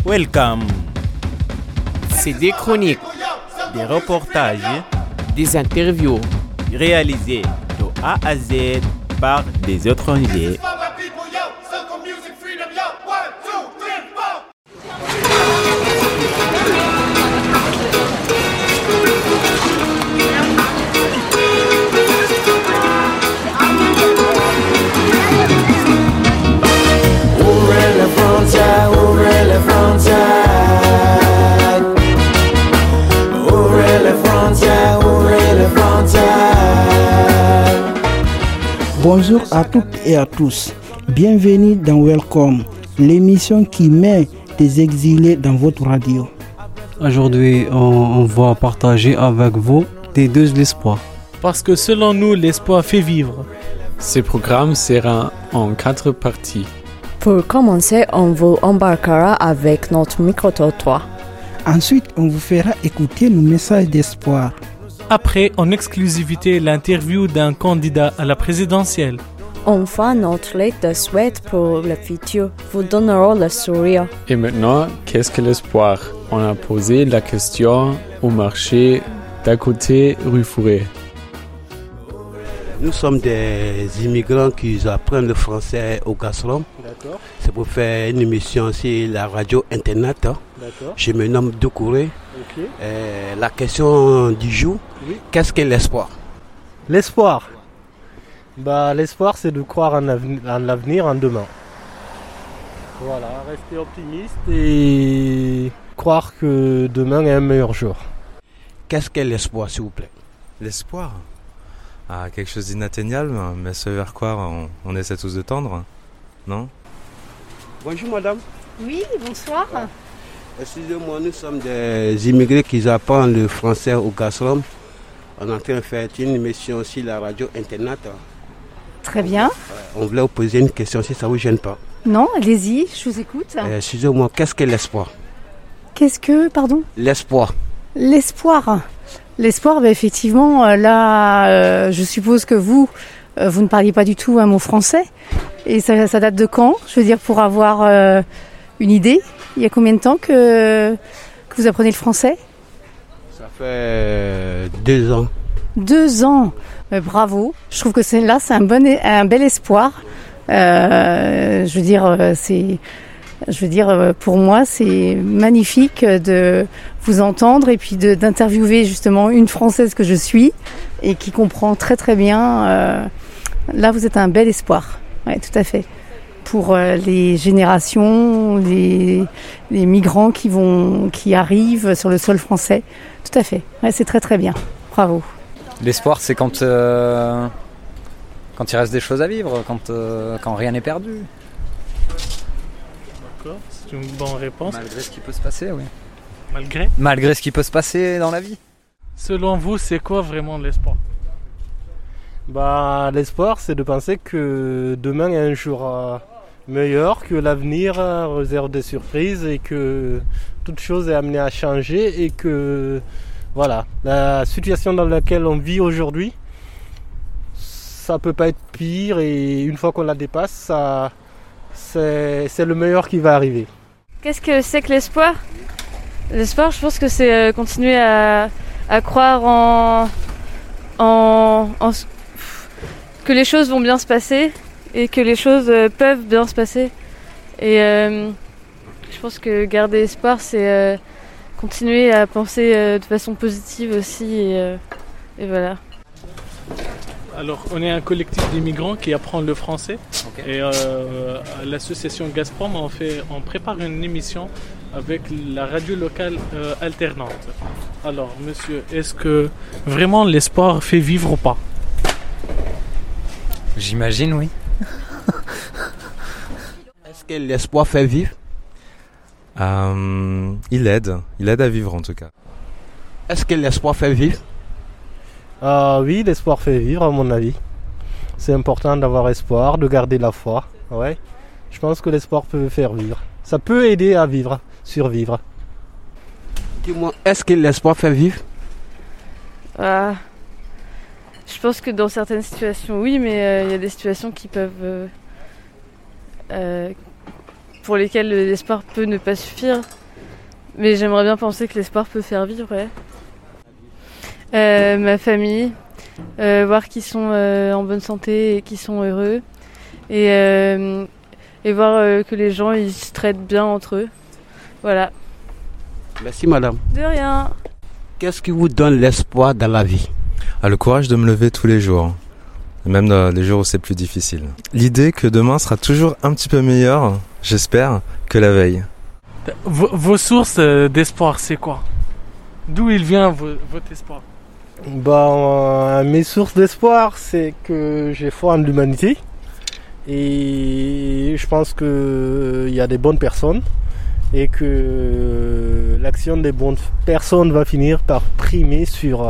Welcome. C'est des chroniques, des reportages, des interviews réalisés de A à Z par des étrangers. Bonjour à toutes et à tous. Bienvenue dans Welcome, l'émission qui met des exilés dans votre radio. Aujourd'hui, on va partager avec vous des deux l'espoir. Parce que selon nous, l'espoir fait vivre. Ce programme sera en 4 parties. Pour commencer, on vous embarquera avec notre micro-trottoir. Ensuite, on vous fera écouter nos messages d'espoir. Après, en exclusivité, l'interview d'un candidat à la présidentielle. Enfin, notre lettre de souhait pour le futur vous donnera le sourire. Et maintenant, qu'est-ce que l'espoir? On a posé la question au marché d'à côté rue Fourré. Nous sommes des immigrants qui apprennent le français au Gazprom. D'accord. C'est pour faire une émission sur la radio internet. D'accord. Je me nomme Doucouré. Ok. La question du jour, Oui. Qu'est-ce que l'espoir? L'espoir. L'espoir, c'est de croire en l'avenir, en demain. Voilà, rester optimiste et croire que demain est un meilleur jour. Qu'est-ce que l'espoir, s'il vous plaît? L'espoir, quelque chose d'inatteignable, mais ce vers quoi on essaie tous de tendre, non? Bonjour madame. Oui, bonsoir. Excusez-moi, nous sommes des immigrés qui apprennent le français au Gazprom. On est en train de faire une émission sur la radio internet. Très bien. On voulait vous poser une question si ça ne vous gêne pas. Non, allez-y, je vous écoute. Excusez-moi, qu'est-ce que l'espoir? Qu'est-ce que, pardon? L'espoir. L'espoir. L'espoir, effectivement, je suppose que vous ne parliez pas du tout un mot français. Et ça date de quand? Je veux dire, pour avoir une idée, il y a combien de temps que vous apprenez le français? Ça fait 2 ans. 2 ans. Bravo. Je trouve que c'est un bel espoir. Pour moi, c'est magnifique de vous entendre et puis d'interviewer justement une Française que je suis et qui comprend très très bien. Là, vous êtes un bel espoir. Oui, tout à fait. Pour les générations, les migrants qui arrivent sur le sol français. Tout à fait. Ouais, c'est très très bien. Bravo. L'espoir, c'est quand il reste des choses à vivre, quand rien n'est perdu. D'accord, c'est une bonne réponse. Malgré ce qui peut se passer, oui. Malgré ce qui peut se passer dans la vie. Selon vous, c'est quoi vraiment l'espoir? L'espoir, c'est de penser que demain est un jour meilleur, que l'avenir réserve des surprises et que toute chose est amenée à changer et que voilà, la situation dans laquelle on vit aujourd'hui, ça peut pas être pire et une fois qu'on la dépasse, c'est le meilleur qui va arriver. Qu'est-ce que c'est que l'espoir? L'espoir, je pense que c'est continuer à croire que les choses vont bien se passer et que les choses peuvent bien se passer. Et je pense que garder espoir, c'est continuer à penser de façon positive aussi. Et voilà. Alors, on est un collectif d'immigrants qui apprend le français. Okay. Et à l'association Gazprom, on prépare une émission avec la radio locale alternante. Alors, monsieur, est-ce que vraiment l'espoir fait vivre ou pas? J'imagine, oui. Est-ce que l'espoir fait vivre? Il aide à vivre en tout cas. Est-ce que l'espoir fait vivre? Oui, l'espoir fait vivre à mon avis. C'est important d'avoir espoir, de garder la foi. Ouais. Je pense que l'espoir peut faire vivre. Ça peut aider à vivre, survivre. Dis-moi, est-ce que l'espoir fait vivre? Je pense que dans certaines situations, oui, mais il y a des situations qui peuvent pour lesquels l'espoir peut ne pas suffire. Mais j'aimerais bien penser que l'espoir peut faire vivre, ouais. Ma famille, voir qu'ils sont en bonne santé et qu'ils sont heureux. Et voir que les gens ils se traitent bien entre eux. Voilà. Merci madame. De rien. Qu'est-ce qui vous donne l'espoir dans la vie? Le courage de me lever tous les jours, même dans les jours où c'est plus difficile. L'idée que demain sera toujours un petit peu meilleur, j'espère, que la veille. Vos sources d'espoir, c'est quoi? D'où il vient votre espoir? Mes sources d'espoir, c'est que j'ai foi en l'humanité. Et je pense qu'il y a des bonnes personnes. Et que l'action des bonnes personnes va finir par primer sur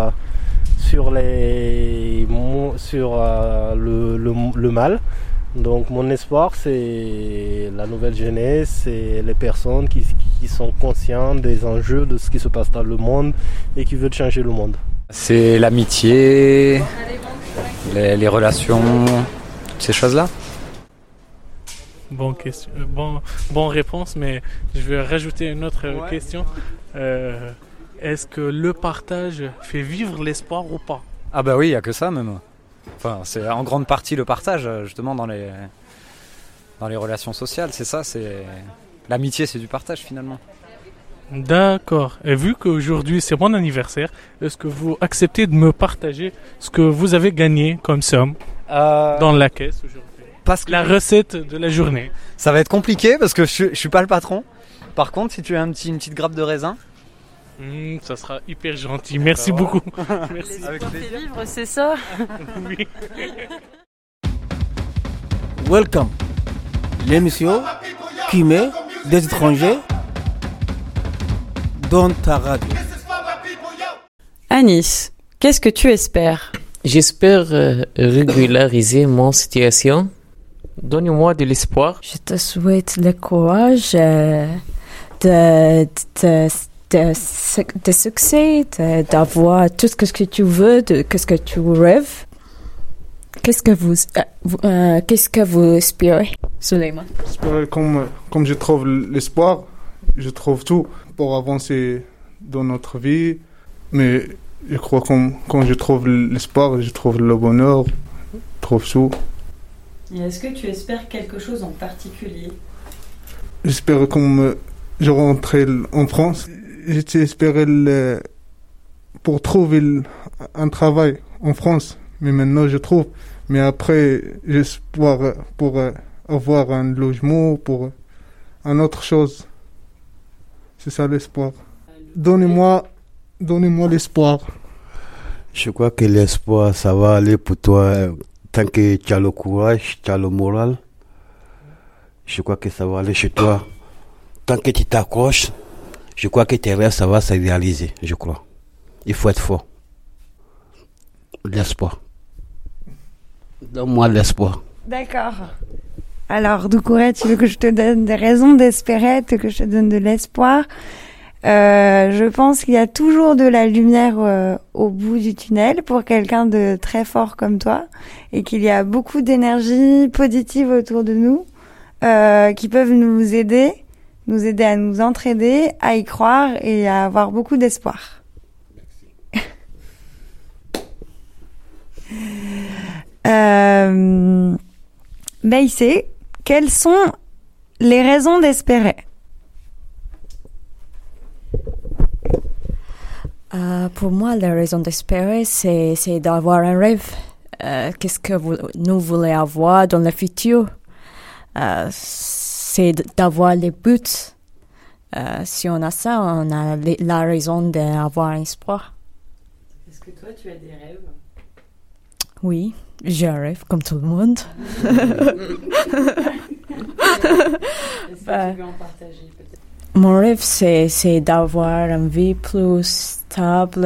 le mal. Donc mon espoir, c'est la nouvelle jeunesse, c'est les personnes qui sont conscientes des enjeux de ce qui se passe dans le monde et qui veulent changer le monde. C'est l'amitié, les relations, toutes ces choses-là. Bonne question, bonne réponse, mais je vais rajouter une autre question. Est-ce que le partage fait vivre l'espoir ou pas? Ah bah oui, il n'y a que ça même. Enfin, c'est en grande partie le partage, justement, dans les relations sociales, c'est ça, l'amitié, c'est du partage finalement. D'accord. Et vu qu'aujourd'hui c'est mon anniversaire, est-ce que vous acceptez de me partager ce que vous avez gagné comme somme dans la caisse aujourd'hui? La recette de la journée. Ça va être compliqué parce que je suis pas le patron. Par contre, si tu as une petite grappe de raisin, ça sera hyper gentil. Merci beaucoup. Merci. Avec plaisir. Vivre, c'est ça. Oui. Welcome. L'émission qui met des étrangers dans ta radio. Anis, qu'est-ce que tu espères? J'espère régulariser mon situation. Donne-moi de l'espoir. Je te souhaite le courage de succès, d'avoir tout ce que tu veux, ce que tu rêves. Qu'est-ce que vous espérez, Suleiman? Comme je trouve l'espoir, je trouve tout pour avancer dans notre vie. Mais je crois que quand je trouve l'espoir, je trouve le bonheur, je trouve tout. Et est-ce que tu espères quelque chose en particulier? J'espère que je rentre en France. J'espérais pour trouver un travail en France. Mais maintenant, je trouve. Mais après, j'espère pour avoir un logement, pour une autre chose. C'est ça l'espoir. Donnez-moi l'espoir. Je crois que l'espoir, ça va aller pour toi. Tant que tu as le courage, tu as le moral, je crois que ça va aller chez toi. Tant que tu t'accroches, je crois que tes rêves, ça va se réaliser, je crois. Il faut être fort. L'espoir. Donne-moi l'espoir. D'accord. Alors, Doucouré, tu veux que je te donne des raisons d'espérer, que je te donne de l'espoir? Je pense qu'il y a toujours de la lumière au bout du tunnel pour quelqu'un de très fort comme toi, et qu'il y a beaucoup d'énergie positive autour de nous qui peuvent nous aider à nous entraider, à y croire et à avoir beaucoup d'espoir. Baïsé, quelles sont les raisons d'espérer? Pour moi, la raison d'espérer, c'est d'avoir un rêve. Qu'est-ce que nous voulons avoir dans le futur? C'est d'avoir les buts. Si on a ça, on a la raison d'avoir un espoir. Est-ce que toi, tu as des rêves? Oui, j'ai un rêve comme tout le monde. Est-ce que tu veux en partager peut-être? Mon rêve, c'est d'avoir une vie plus stable,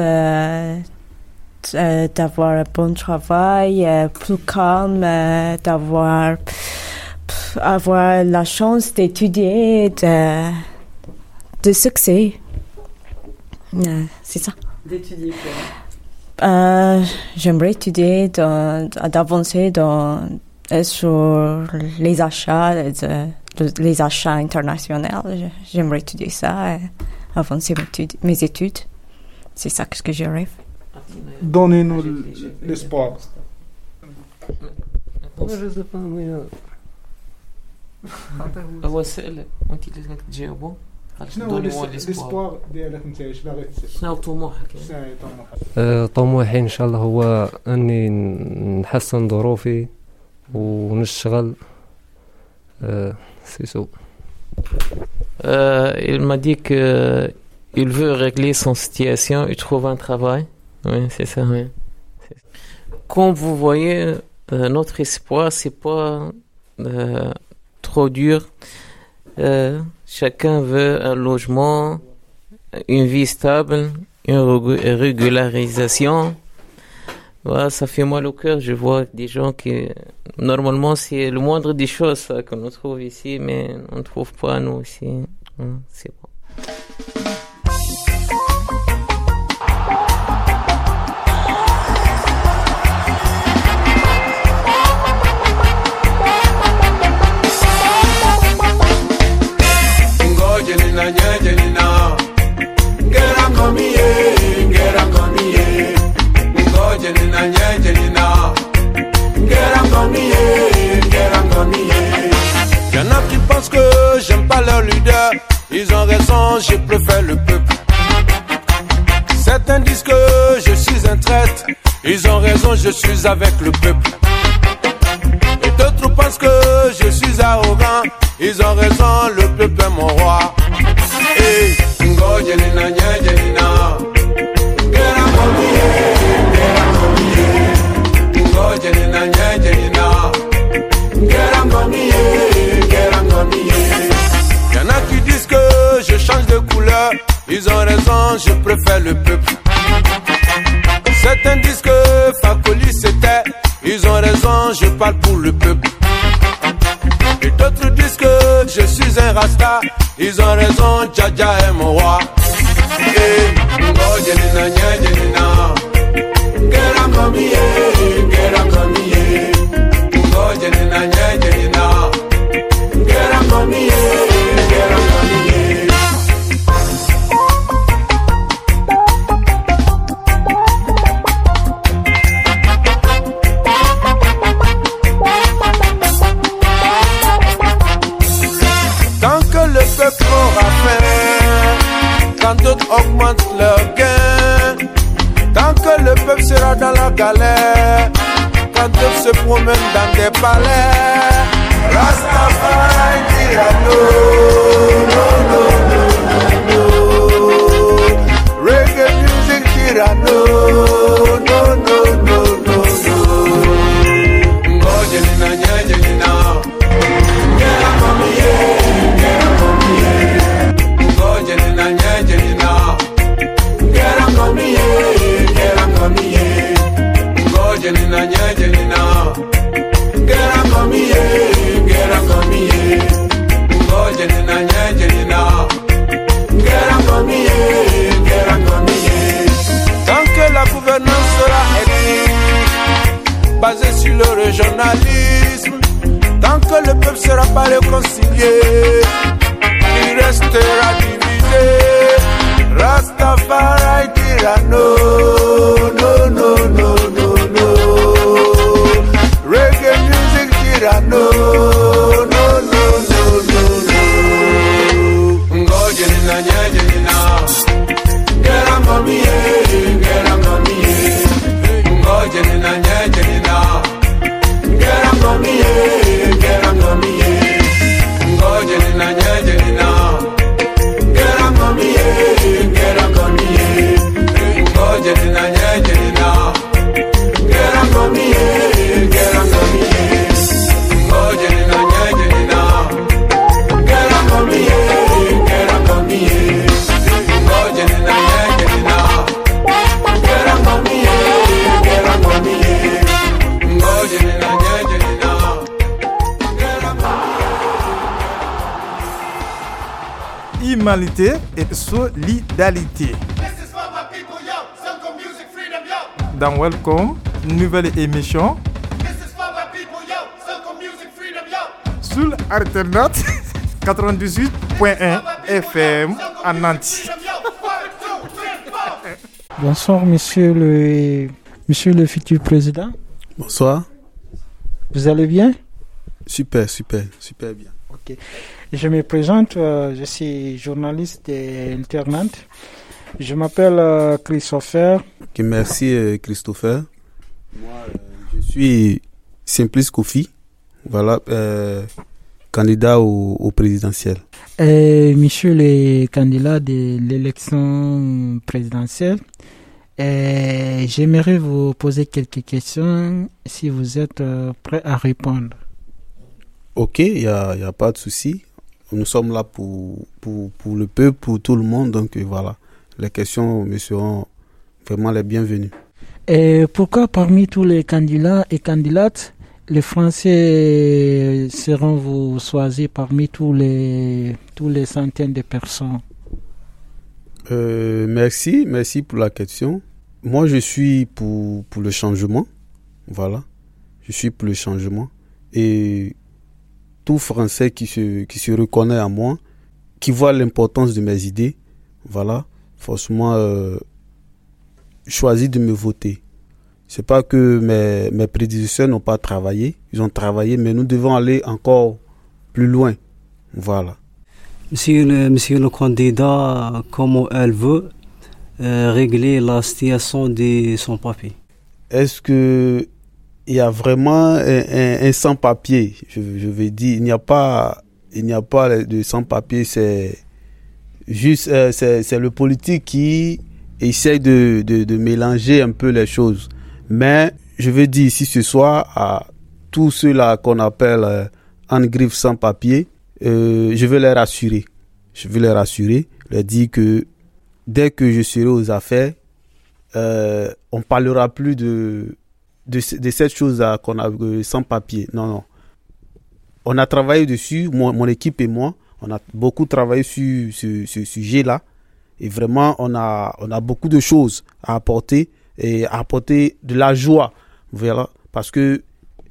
d'avoir un bon travail, plus calme, avoir la chance d'étudier, de succès. C'est ça. D'étudier quoi? J'aimerais étudier, d'avancer sur les achats, les achats internationaux. J'aimerais étudier ça avant mes études. C'est ça que je rêve. Donnez-nous l'espoir. l'espoir ديالك انت اش باغي شنو طموحك؟ طموحي ان شاء الله هو اني نحسن ظروفي ونشتغل c'est tout. Il m'a dit que il veut régler son situation et trouver un travail. Oui, c'est ça. Oui. Comme vous voyez, notre espoir, c'est pas trop dur. Chacun veut un logement, une vie stable, une régularisation. Voilà, ça fait mal au cœur. Je vois des gens qui, normalement, c'est le moindre des choses ça, qu'on trouve ici, mais on ne trouve pas nous ici. C'est bon. Y'en a qui pensent que j'aime pas leur leader. Ils ont raison, je préfère le peuple. Certains disent que je suis un traître. Ils ont raison, je suis avec le peuple. Et d'autres pensent que je suis arrogant. Ils ont raison, le peuple est mon roi. Hey, ngo jenina jenina. Ngera komiye, ngera komiye. Ngo jenina jenina. Ngera komiye, ngera komiye. Y'en a qui disent que je change de couleur. Ils ont raison, je préfère le peuple. Certains disent que Fakoli c'était. Ils ont raison, je parle pour le peuple. Et d'autres disent que je suis un rasta. Ils ont raison, Djaja est mon roi. Hey, ngo jenina jenina. Ngera komiye, ngera komiye. Ngo jenina jenina. Ngera komiye, ngera komiye. Tant que le peuple aura faim, quand d'autres augmentent leurs gains, tant que le peuple sera dans la galère, quand d'autres se promènent dans des palais, Rastafari dira non, non, non, non, non, non. Reggae music dira non, non, non, non, non, non. Ngo jenina jenina. Ngera komiye, ngera komiye. Ngo jenina jenina. Ngera komiye, ngera komiye. Ngo jenina jenina. Ngera komiye, ngera komiye. Ngo jenina jenina. Ngera komiye, ngera komiye. Tant que la gouvernance sera ethnique, basée sur le régionalisme, tant que le peuple sera pas réconcilié, il restera divisé. Rastafari dira non, non, non, non, non, non. Reggae music dira non, non, non, non, non, non. Ngo jenina jenina. Ngera komiye, ngera komiye. Ngo jenina jenina. Ngera komiye, ngera komiye. Ngo jenina jenina. Ngera komiye, ngera komiye. Ngo jenina jenina. Ngera komiye, ngera komiye. Ngo jenina jenina. Ngera komiye, ngera komiye. Ngo jenina jenina. Ngera komiye, ngera komiye. Ngo jenina jenina. Humanité et solidarité. Dans Welcome, nouvelle émission sur Alternate 98.1 FM à Nantes. Bonsoir, monsieur le futur président. Bonsoir. Vous allez bien? Super bien. Ok. Je me présente, je suis journaliste d'Internet. Je m'appelle Christopher. Ok, merci Christopher. Moi, je suis Simplice Kofi, voilà, candidat au présidentiel. Monsieur le candidat de l'élection présidentielle, j'aimerais vous poser quelques questions si vous êtes prêt à répondre. Ok, il y a pas de souci. Nous sommes là pour le peuple, pour tout le monde. Donc voilà, les questions me seront vraiment les bienvenues. Et pourquoi parmi tous les candidats et candidates, les Français seront vous choisis parmi tous les centaines de personnes? Merci pour la question. Moi, je suis pour le changement. Voilà, je suis pour le changement. Et tout Français qui se reconnaît en moi, qui voit l'importance de mes idées, voilà, forcément choisit de me voter. C'est pas que mes prédécesseurs n'ont pas travaillé, ils ont travaillé, mais nous devons aller encore plus loin. Voilà. Monsieur le candidat, comment elle veut régler la situation de sans-papier? Est-ce que il y a vraiment un sans-papier? Je vais dire, il n'y a pas de sans-papier, c'est juste c'est le politique qui essaie de mélanger un peu les choses. Mais je veux dire ici ce soir à tous ceux-là qu'on appelle en griffe sans-papier, je veux les rassurer. Leur dire que dès que je serai aux affaires, on ne parlera plus de cette chose-là qu'on a sans papier. Non. On a travaillé dessus, mon équipe et moi, on a beaucoup travaillé sur ce sujet-là. Et vraiment, on a beaucoup de choses à apporter et à apporter de la joie. Voilà. Parce que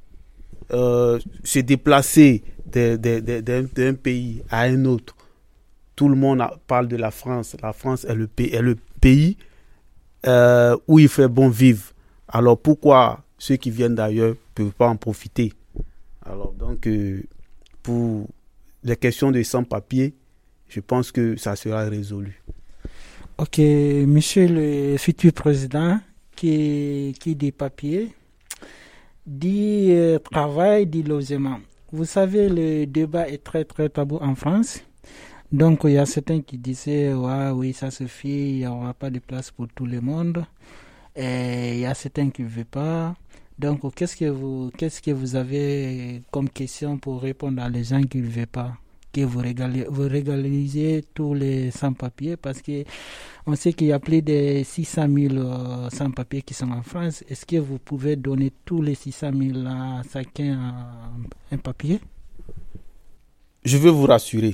se déplacer d'un pays à un autre, tout le monde parle de la France. La France est le pays où il fait bon vivre. Alors pourquoi ceux qui viennent d'ailleurs ne peuvent pas en profiter? Alors donc, pour les questions de sans-papiers, je pense que ça sera résolu. Ok, monsieur le futur président, qui dit papier, dit travail, dit logement. Vous savez, le débat est très très tabou en France. Donc il y a certains qui disaient oui, ça suffit, il n'y aura pas de place pour tout le monde. Et il y a certains qui ne veulent pas. Donc qu'est-ce que vous avez comme question pour répondre à les gens qui ne veulent pas, que vous régularisez tous les sans-papiers, parce que on sait qu'il y a plus de 600 000 sans-papiers qui sont en France. Est-ce que vous pouvez donner tous les 600 000 à chacun un papier? Je veux vous rassurer.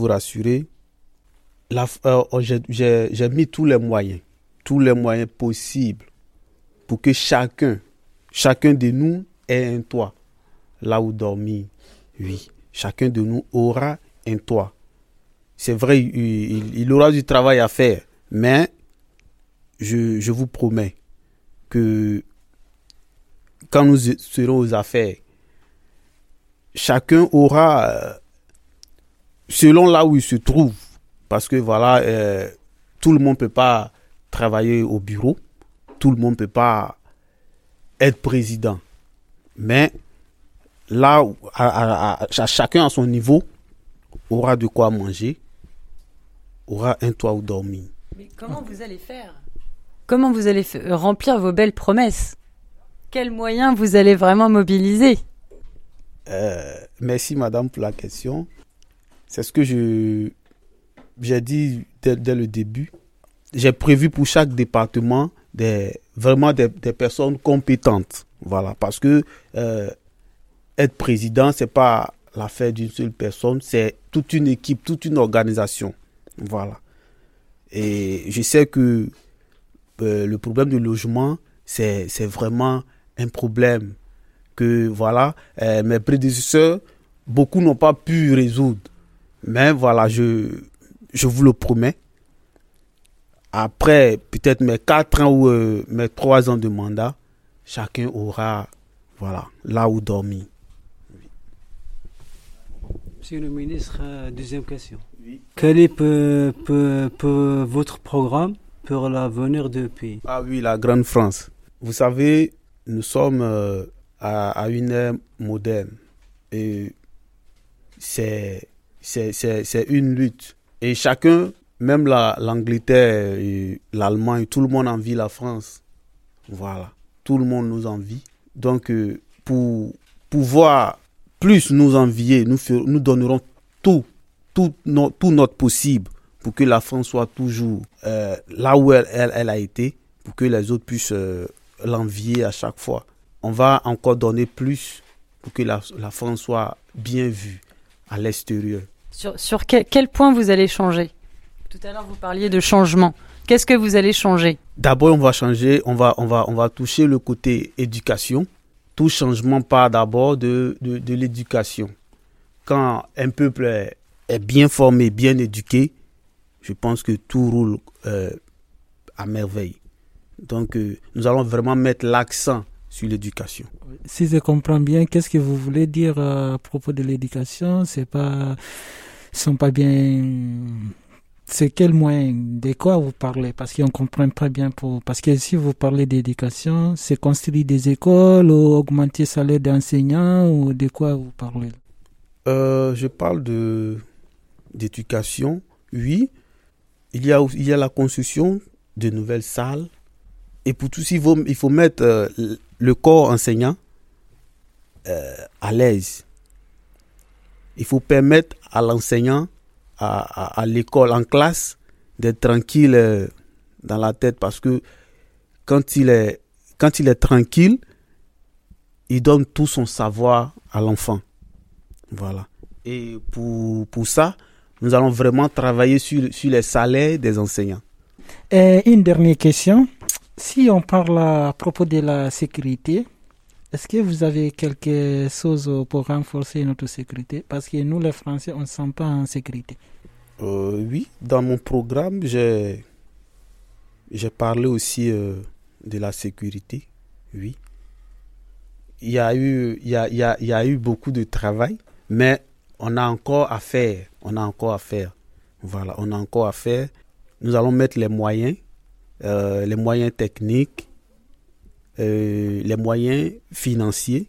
J'ai mis tous les moyens possibles pour que chacun de nous ait un toit là où dormir. Oui, chacun de nous aura un toit. C'est vrai, il aura du travail à faire, mais je vous promets que quand nous serons aux affaires, chacun aura selon là où il se trouve, parce que voilà, tout le monde ne peut pas travailler au bureau, tout le monde ne peut pas être président, mais là, chacun à son niveau aura de quoi manger, aura un toit où dormir. Mais comment vous allez faire? Comment vous allez remplir vos belles promesses? Quels moyens vous allez vraiment mobiliser? Merci madame pour la question. C'est ce que j'ai dit dès le début. J'ai prévu pour chaque département vraiment des personnes compétentes. Voilà, parce que être président, c'est pas l'affaire d'une seule personne, c'est toute une équipe, toute une organisation. Voilà. Et je sais que le problème du logement, c'est vraiment un problème que voilà, mes prédécesseurs, beaucoup n'ont pas pu résoudre. Mais voilà, je vous le promets. Après peut-être mes 4 ans ou mes 3 ans de mandat, chacun aura là où dormir. Monsieur le ministre, deuxième question. Oui. Quel est votre programme pour l'avenir du pays? Ah oui, la grande France. Vous savez, nous sommes à une ère moderne et c'est une lutte. Et chacun, même l'Angleterre et l'Allemagne, tout le monde envie la France. Voilà, tout le monde nous envie. Donc, pour pouvoir plus nous envier, nous donnerons tout notre possible pour que la France soit toujours là où elle a été, pour que les autres puissent l'envier à chaque fois. On va encore donner plus pour que la France soit bien vue à l'extérieur. Sur quel point vous allez changer? Tout à l'heure, vous parliez de changement. Qu'est-ce que vous allez changer? D'abord, on va changer, on va toucher le côté éducation. Tout changement part d'abord de l'éducation. Quand un peuple est bien formé, bien éduqué, je pense que tout roule à merveille. Donc, nous allons vraiment mettre l'accent sur l'éducation. Si je comprends bien, qu'est-ce que vous voulez dire à propos de l'éducation? C'est quel moyen? De quoi vous parlez? Parce qu'on comprend pas bien. Parce que si vous parlez d'éducation, c'est construire des écoles ou augmenter le salaire d'enseignants ou de quoi vous parlez? Je parle d'éducation, oui. Il y a la construction de nouvelles salles. Et pour tout ça, il faut mettre le corps enseignant à l'aise. Il faut permettre à l'enseignant, à l'école, en classe, d'être tranquille dans la tête, parce que quand il est tranquille, il donne tout son savoir à l'enfant. Voilà. Et pour ça, nous allons vraiment travailler sur les salaires des enseignants. Une dernière question. Si on parle à propos de la sécurité, est-ce que vous avez quelque chose pour renforcer notre sécurité? Parce que nous, les Français, on ne se sent pas en sécurité. Oui, dans mon programme, j'ai parlé aussi de la sécurité. Oui. Il y a eu beaucoup de travail, mais on a encore à faire. Voilà, on a encore à faire. Nous allons mettre les moyens techniques, les moyens financiers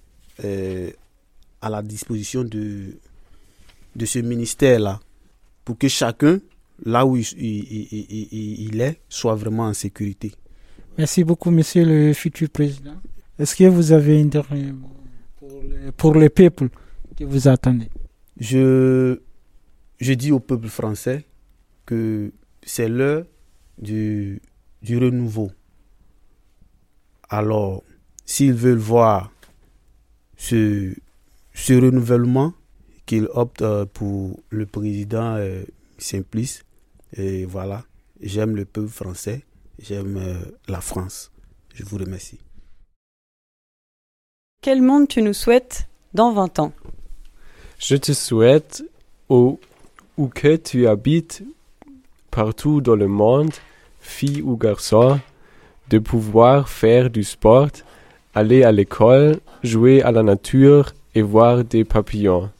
à la disposition de ce ministère-là, pour que chacun, là où il est, soit vraiment en sécurité. Merci beaucoup, monsieur le futur président. Est-ce que vous avez une dernière mot pour le peuple que vous attendez? Je dis au peuple français que c'est l'heure du renouveau. Alors, s'ils veulent voir ce renouvellement, qu'ils optent pour le président Simplice. Et voilà, j'aime le peuple français, j'aime la France. Je vous remercie. Quel monde tu nous souhaites dans 20 ans? Je te souhaite, où que tu habites, partout dans le monde, fille ou garçon, de pouvoir faire du sport, aller à l'école, jouer à la nature et voir des papillons.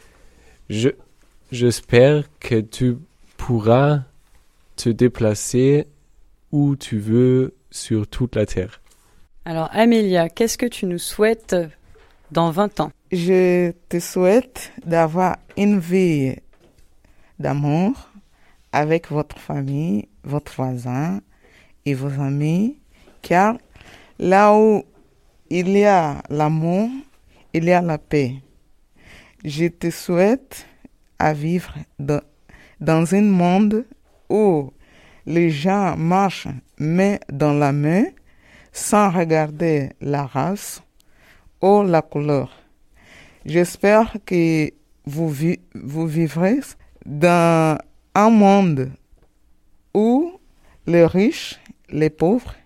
J'espère que tu pourras te déplacer où tu veux sur toute la terre. Alors Amélia, qu'est-ce que tu nous souhaites dans 20 ans? Je te souhaite d'avoir une vie d'amour avec votre famille, votre voisin et vos amis, car là où il y a l'amour, il y a la paix. Je te souhaite à vivre dans un monde où les gens marchent main dans la main sans regarder la race ou la couleur. J'espère que vous vivrez dans un monde où les riches et les pauvres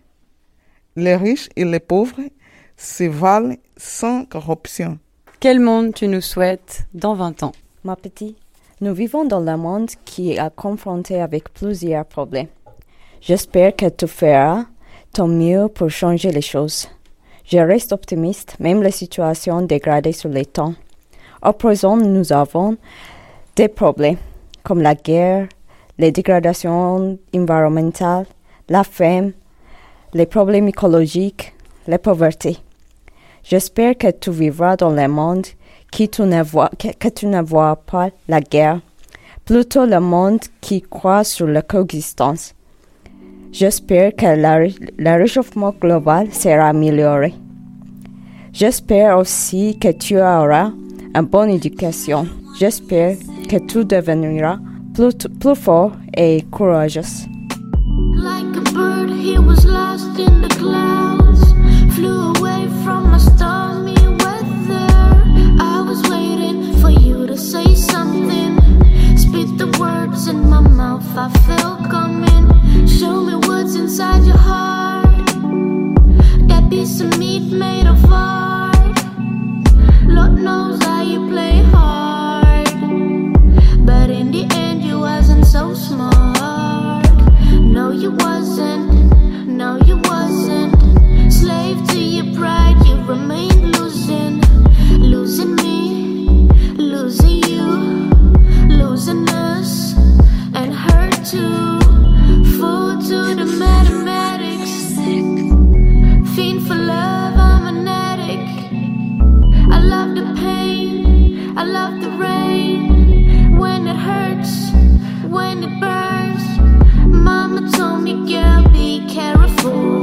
se valent sans corruption. Quel monde tu nous souhaites dans 20 ans? Ma petite, Nous vivons dans un monde qui est confronté avec plusieurs problèmes. J'espère que tu feras ton mieux pour changer les choses. Je reste optimiste, même les situations dégradées sur le temps. Au présent, nous avons des problèmes comme la guerre, les dégradations environnementales, la faim, les problèmes écologiques, la pauvreté. J'espère que tu vivras dans le monde que tu ne vois pas la guerre, plutôt le monde qui croit sur la coexistence. J'espère que le réchauffement global sera amélioré. J'espère aussi que tu auras une bonne éducation. J'espère que tu deviendras plus fort et courageux. Like a bird, he was lost in the clouds. Flew away from my stormy weather. I was waiting for you to say something. Spit the words in my mouth, I felt coming. Show me what's inside your heart. That piece of meat made of art. Lord knows how you play hard, but in the end you wasn't so smart. No, you wasn't. No, you wasn't. Slave to your pride, you remain losing. Losing me, losing you, losing us, and her too. Fool to the mathematics. Fiend for love, I'm an addict. I love the pain, I love the rain. When it hurts, when it burns. Mama told me, girl, be careful.